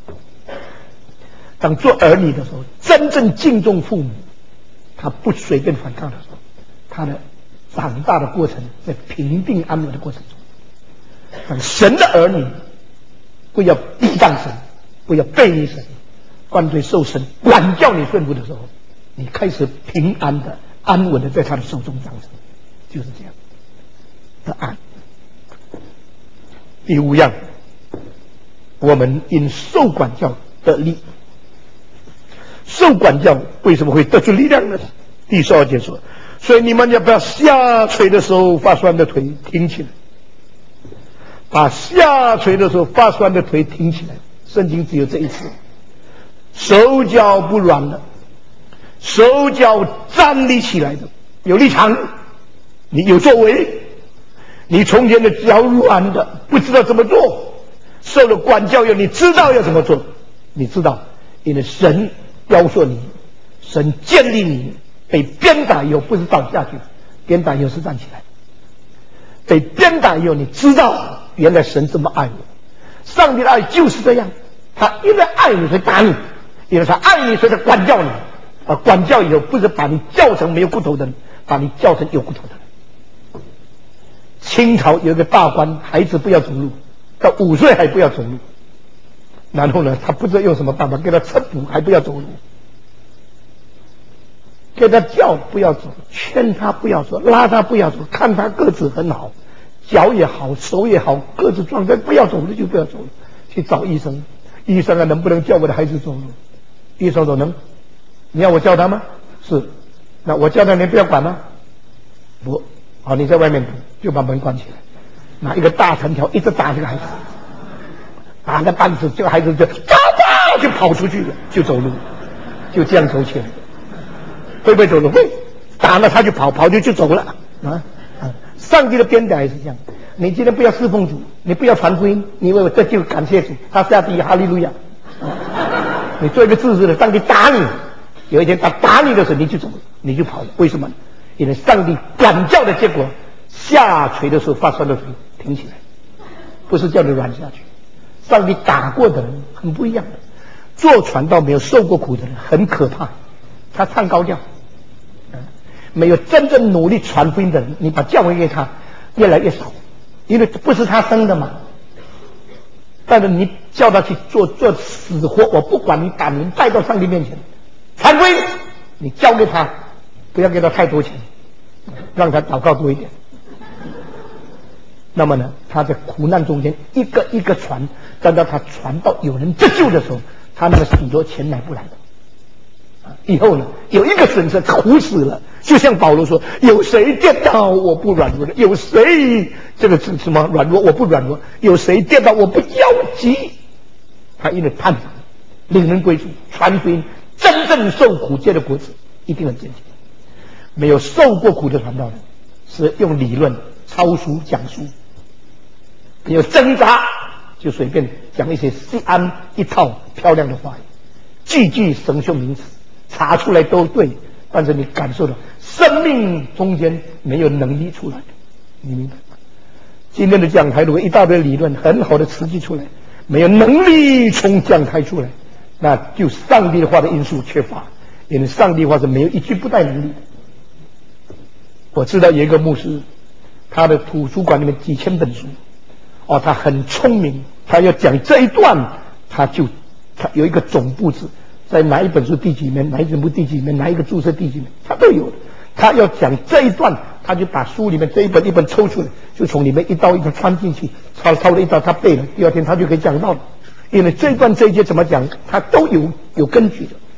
当做儿女的时候，真正敬重父母，他不随便反抗的时候，他的长大的过程在平定安稳的过程中。当神的儿女不要抵挡神，不要背逆神，犯罪受神管教你顺服的时候，你开始平安的安稳的在他的手中长成，就是这样的爱。第五样，我们因受管教得力。受管教为什么会得出力量呢？第12节说，所以你们要不要下垂的时候发酸的腿挺起来，把下垂的时候发酸的腿挺起来。圣经只有这一次，手脚不软的，手脚站立起来的，有立场，你有作为。你从前的脚软的，不知道怎么做，受了管教以后，你知道要怎么做，你知道，因为神雕塑你，神建立你，被鞭打以后不是倒下去，鞭打以后是站起来。被鞭打以后，你知道原来神这么爱我，上帝的爱就是这样，他因为爱你所以打你，因为他爱你所以他管教你，而管教以后不是把你教成没有骨头的人，把你教成有骨头的人。清朝有一个大官，孩子不要走路，到5岁还不要走路，然后呢，他不知道用什么办法给他吃补，还不要走路，给他叫不要走，劝他不要走，拉他不要走，看他个子很好，脚也好，手也好，个子壮，但不要走路就不要走路，去找医生。医生啊，能不能叫我的孩子走路？医生说能。你要我叫他吗？是。那我叫他，你不要管吗？不。好，你在外面就把门关起来，拿一个大藤条一直打这个孩子，打了半次，这个孩子就爸爸就跑出去了，就走路，就这样走起来。会不会走路？会。打了他就跑，跑就走了啊！上帝的鞭打也是这样。你今天不要侍奉主，你不要传福音，你以为我这就感谢主，他下地哈利路亚。你做一个自私的，上帝打你，有一天他打你的时候，你就走了，你就跑了。为什么？因为上帝管教的结果，下垂的时候发酸的腿挺起来，不是叫你软下去。上帝打过的人很不一样的，做传道没有受过苦的人很可怕，他唱高调，没有真正努力传福音的人，你把教会给他越来越少，因为不是他生的嘛。但是你叫他去做死活，我不管你把人带到上帝面前传福音，你交给他，不要给他太多钱，让他祷告多一点。那么呢，他在苦难中间一个一个传，等到他传到有人得救的时候，他那个许多钱买不来的。以后呢，有一个损失苦死了，就像保罗说，有谁跌倒我不软弱的，有谁这个什么软弱我不软弱，有谁跌倒我不焦急。他因为盼望领人归主，传福音，真正受苦结的果子一定很坚强。没有受过苦的传道人是用理论抄书讲书，没有挣扎就随便讲一些西安一套漂亮的话语，句句神秀名词查出来都对，但是你感受到生命中间没有能力出来的，你明白吗？今天的讲台如果一大堆理论很好的词句出来，没有能力从讲台出来，那就上帝的话的因素缺乏，因为上帝话是没有一句不带能力的。我知道有一个牧师，他的图书馆里面几千本书，他很聪明，他要讲这一段，他有一个总布置，在哪一本书第几面，哪一本书第几面，哪一个注释第几面，他都有。他要讲这一段，他就把书里面这一本一本抽出来，就从里面一刀一刀穿进去，抄了一刀，他背了，第二天他就可以讲到了。因为这一段这一节怎么讲，他都有根据的。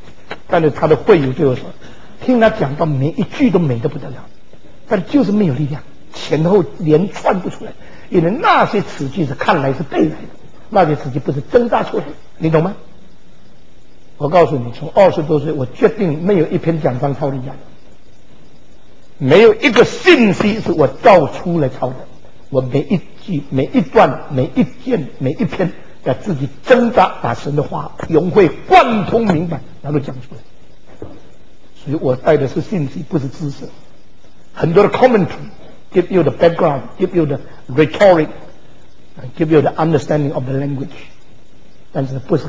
但是他的会友对我说，听他讲到每一句都美得不得了，但就是没有力量，前后连串不出来，因为那些词句是看来是背来的，那些词句不是挣扎出来的，你懂吗？我告诉你，从20多岁，我决定没有一篇讲章抄人家的，没有一个信息是我照出来抄的，我每一句、每一段、每一件、每一篇，要自己挣扎，把神的话融会贯通明白，然后讲出来。所以我带的是信息，不是知识。很多的 commentary give you the background, give you the rhetoric, give you the understanding of the language， 但是不是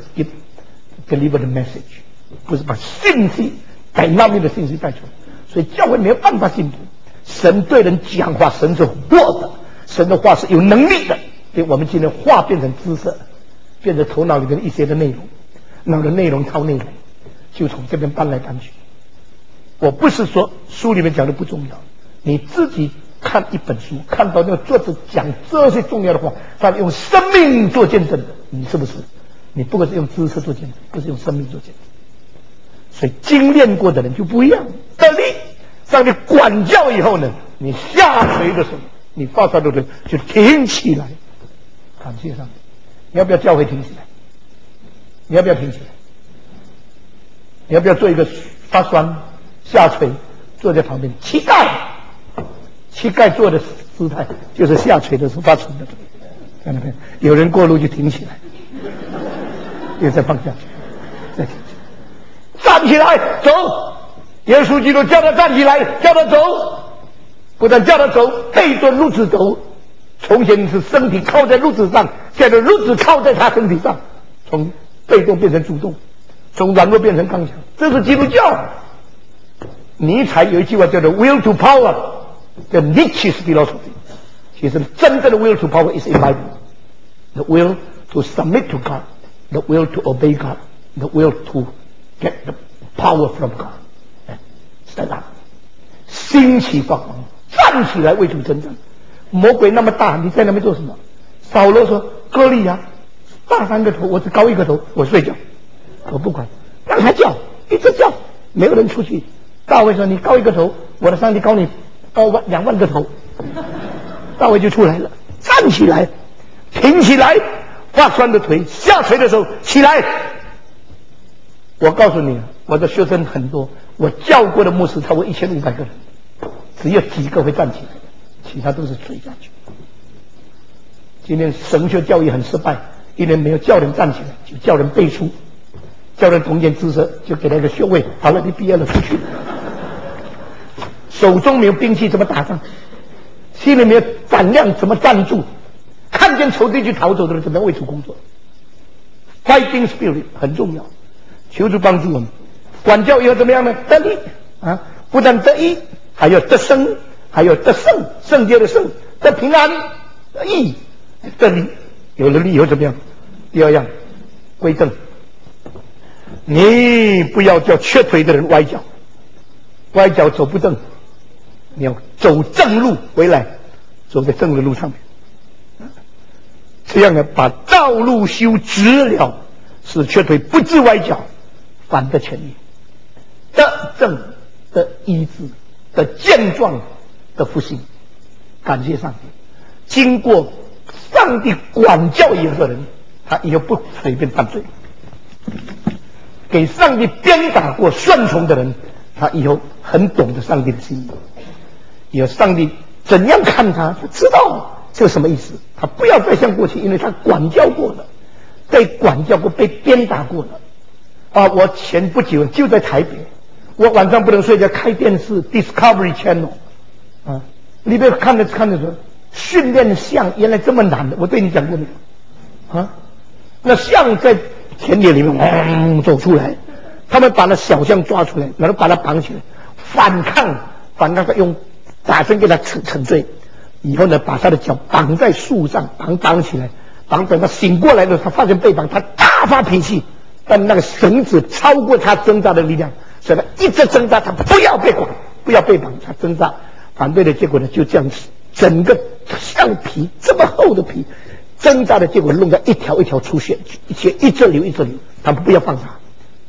deliver the message， 不是把信息dynamic的信息带出来。所以教会没有办法信服神对人讲话，神是活的，神的话是有能力的。所以我们今天话变成知识，变成头脑里面一些的内容，脑的内容抄内容，就从这边搬来搬去。我不是说书里面讲的不重要，你自己看一本书，看到那个作者讲这些重要的话，他用生命做见证的，你是不是？你不过是用知识做见证，不是用生命做见证。所以精炼过的人就不一样，得力。上帝管教以后呢，你下垂的时候，你发出来的就挺起来，感谢上帝。你要不要教会挺起来？你要不要挺起来？你要不要做一个发酸下垂，坐在旁边，膝盖做的姿态就是下垂的时候发出的，看到没有？有人过路就挺起来，又再放下去，再挺起来，站起来走。耶稣基督叫他站起来，叫他走，不但叫他走，背着褥子走。从前是身体靠在褥子上，现在褥子靠在他身体上，从被动变成主动，从软弱变成刚强，这是基督教。尼采有一句话叫做 "Will to power"， 叫 Nietzsche's philosophy。其实真正的 will to power is in Bible， the will to submit to God, the will to obey God, the will to get the power from God。在那兴起发光，站起来为主征战。魔鬼那么大，你在那边做什么？扫罗说：“歌利亚大3个头，我只高1个头，我睡觉，我不管，让他叫，一直叫，没有人出去。”大卫说：“你高1个头，我的上帝高你2万个头。”大卫就出来了，站起来，挺起来，发酸的腿，下垂的时候起来。我告诉你，我的学生很多，我教过的牧师超过1500个人，只有几个会站起来，其他都是垂下去。今天神学教育很失败，因为没有叫人站起来，就叫人背书，叫人同见知识，就给他一个学位，好了，你毕业了出去。手中没有兵器怎么打仗？心里没有胆量怎么站住？看见仇敌去逃走的人怎么样为主工作？ Fighting spirit 很重要，求主帮助我们。管教以后怎么样呢？得力啊，不但得义，还有得生，还有得胜，圣洁的圣，得平安，得义，得力。有了力以后怎么样？第二样，归正。你不要叫瘸腿的人歪脚，歪脚走不正，你要走正路回来，走在正的路上面。这样呢，把道路修直了，使瘸腿不致歪脚，反得痊愈，得正的医治，的健壮，的复兴。感谢上帝，经过上帝管教以后的人，他以后不随便犯罪。给上帝鞭打过顺从的人，他以后很懂得上帝的心意。以后上帝怎样看他，他知道这是什么意思。他不要再像过去，因为他管教过了，被管教过，被鞭打过了。啊，我前不久就在台北，我晚上不能睡觉，开电视 Discovery Channel， 啊，里面看着说，训练象原来这么难的，我对你讲过没有？啊，那象在田野里面走出来，他们把那小象抓出来，然后把它绑起来，反抗他用打针给他沉醉，以后呢把他的脚绑在树上，绑起来，等他醒过来的时候，他发现被绑，他大发脾气，但那个绳子超过他挣扎的力量，所以他一直挣扎，他不要被管，不要被绑，他挣扎，反对的结果呢就这样子，整个橡皮这么厚的皮。挣扎的结果弄得一条一条出血，一直流，他们不要放他，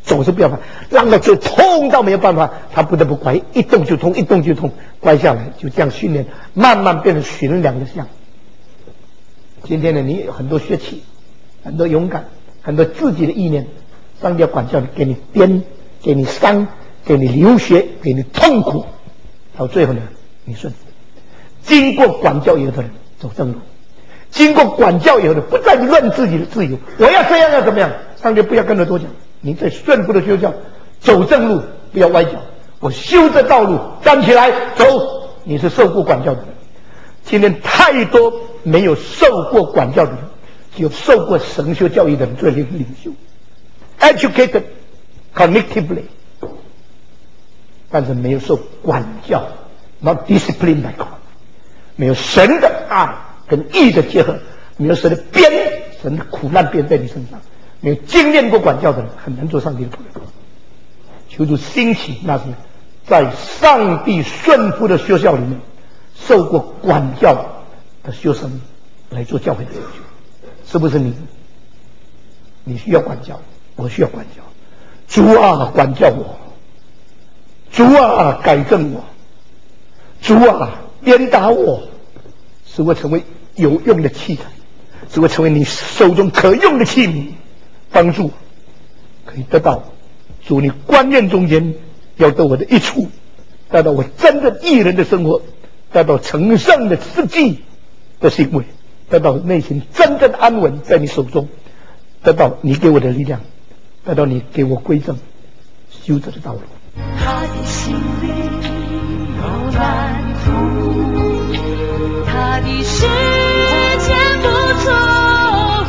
总是不要怕，让到最痛到没有办法，他不得不乖，一动就痛，一动就痛，乖下来，就这样训练，慢慢变成寻良的相。今天呢，你有很多血气，很多勇敢，很多自己的意念，上帝要管教你，给你鞭，给你伤，给你流血，给你痛苦，到最后呢，你顺服。经过管教以后的人走正路，经过管教以后的不再论自己的自由，我要这样要怎么样？上帝不要跟着多讲，你在顺服的修教，走正路，不要歪脚。我修这道路，站起来走。你是受过管教的人。今天太多没有受过管教的人，只有受过神修教育的人做领袖 ，educated cognitively， 但是没有受管教 ，not disciplined by God， 没有神的爱跟义的结合，没有神的鞭，神的苦难鞭在你身上，没有经验过管教的人，很难做上帝的仆人。求主兴起那些在上帝顺服的学校里面受过管教的学生来做教会的领袖，是不是你？你需要管教，我需要管教。主啊，管教我；主啊，改正我；主啊，鞭打我，使我成为有用的器材，使我成为你手中可用的器皿，帮助可以得到主你观念中间要得我的益处，得到我真正义人的生活，得到成圣的实际的行为，得到内心真正安稳在你手中，得到你给我的力量，得到你给我归正修这的道路。 他的心里有蓝图，他的时间不错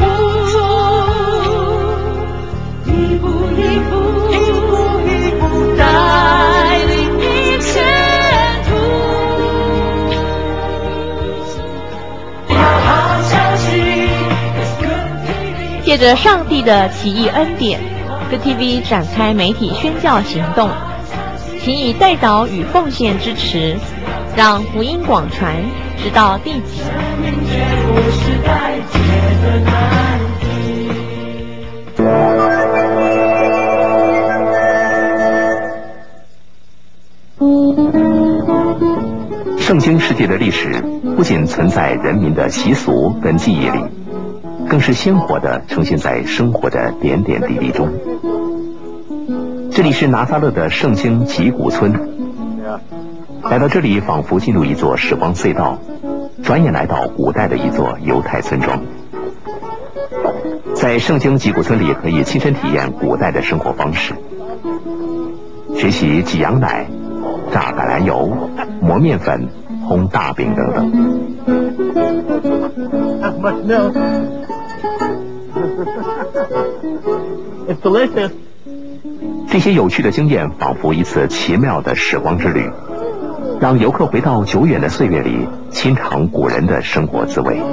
误，一步一步带领你前途。有好消息， 借着上帝的奇异恩典，Good TV 展开媒体宣教行动，请以代祷与奉献支持，让福音广传，直到地极。 圣经世界的历史不仅存在人民的习俗跟记忆里，更是鲜活地呈现在生活的点点滴滴中。这里是拿撒勒的圣经吉古村，来到这里仿佛进入一座时光隧道，转眼来到古代的一座犹太村庄。在圣经吉古村里，可以亲身体验古代的生活方式，学习挤羊奶、榨橄榄油、磨面粉、烘大饼等等。 It's delicious. 这些有趣的经验仿佛一次奇妙的时光之旅，让游客回到久远的岁月里，亲尝古人的生活滋味。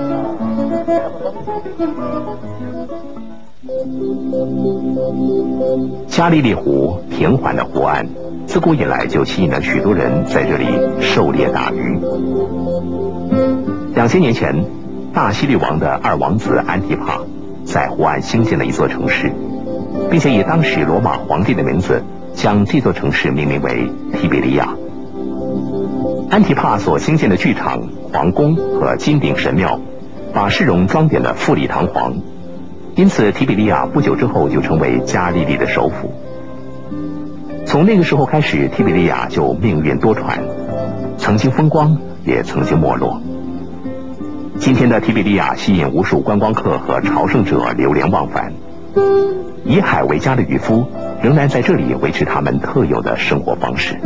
加利利湖平缓的湖岸，自古以来就吸引了许多人在这里狩猎打鱼。2000年前，大希律王的二王子安提帕在湖岸兴建了一座城市，并且以当时罗马皇帝的名字将这座城市命名为提比利亚。安提帕所兴建的剧场、皇宫和金顶神庙，把市容装点得富丽堂皇，因此提比利亚不久之后就成为加利利的首府。从那个时候开始，提比利亚就命运多舛，曾经风光，也曾经没落。今天的提比利亚吸引无数观光客和朝圣者流连忘返，以海为家的渔夫仍然在这里维持他们特有的生活方式。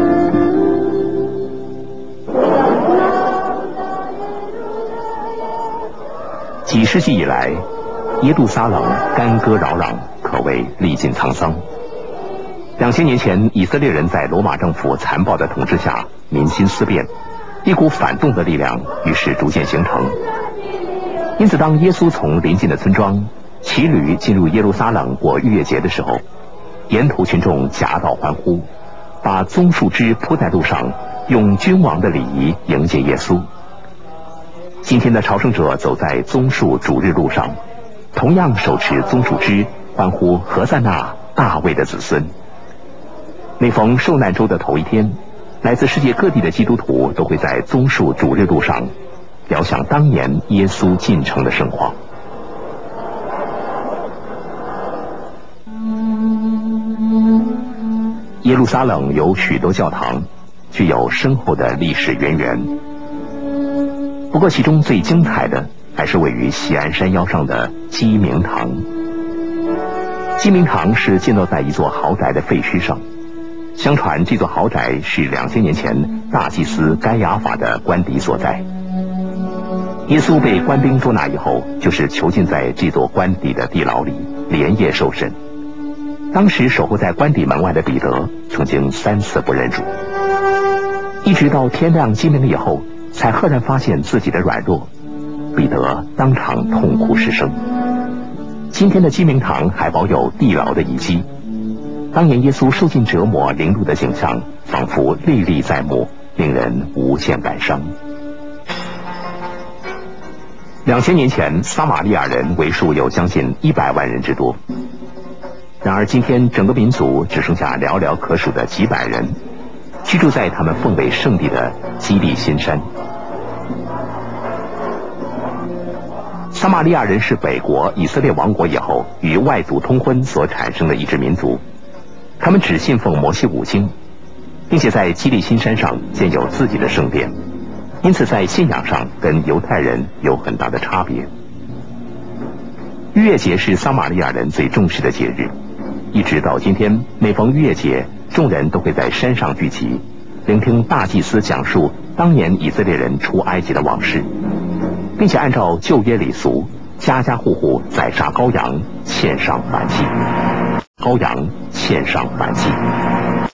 几世纪以来，耶路撒冷干戈扰攘，可谓历尽沧桑。2000年前，以色列人在罗马政府残暴的统治下，民心思变，一股反动的力量于是逐渐形成。因此，当耶稣从邻近的村庄骑驴进入耶路撒冷过逾越节的时候，沿途群众夹道欢呼，把棕树枝铺在路上，用君王的礼仪迎接耶稣。今天的朝圣者走在棕树主日路上，同样手持棕树枝，欢呼何塞纳， 大卫的子孙。每逢受难周的头一天，来自世界各地的基督徒都会在棕树主日路上遥想当年耶稣进城的盛况。耶路撒冷有许多教堂，具有深厚的历史渊源。不过其中最精彩的还是位于锡安山腰上的鸡鸣堂。鸡鸣堂是建造在一座豪宅的废墟上，相传这座豪宅是2000年前大祭司该亚法的官邸所在。耶稣被官兵捉拿以后，就是囚禁在这座官邸的地牢里，连夜受审。当时守候在官邸门外的彼得曾经3次不认主，一直到天亮鸡鸣以后，才赫然发现自己的软弱，彼得当场痛哭失声。今天的鸡鸣堂还保有地牢的遗迹，当年耶稣受尽折磨凌辱的景象仿佛历历在目，令人无限感伤。2000年前，撒玛利亚人为数有将近100万人之多，然而今天整个民族只剩下寥寥可数的几百人，居住在他们奉为圣地的基利心山。撒玛利亚人是北国以色列亡国以后与外族通婚所产生的一支民族，他们只信奉摩西5经，并且在基利心山上建有自己的圣殿，因此在信仰上跟犹太人有很大的差别。逾越节是撒玛利亚人最重视的节日，一直到今天，每逢逾越节，众人都会在山上聚集，聆听大祭司讲述当年以色列人出埃及的往事，并且按照旧约礼俗，家家户户宰杀羔羊，献上燔祭。羔羊献上燔祭。